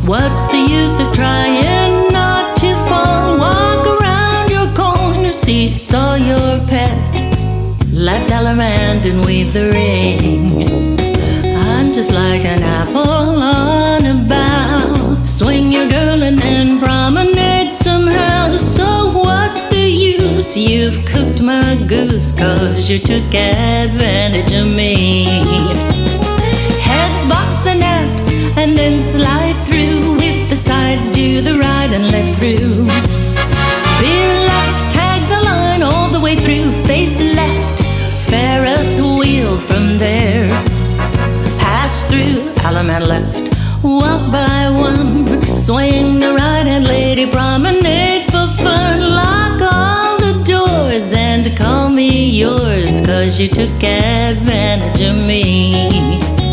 What's the use of trying not to fall? Walk around your corner, seesaw your pet. Left element and weave the ring. I'm just like an apple on a bough. Swing your girl and then promenade somehow. So what's the use? You've cooked my goose, 'cause you took advantage of me. Heads box the net and then slide through. With the sides do the right and left through. Veer left, tag the line all the way through. Face left, Ferris wheel from there. Pass through, element left, one by one. Swing the right hand, lady, promenade for fun. Lock all the doors and call me yours, 'cause you took advantage of me.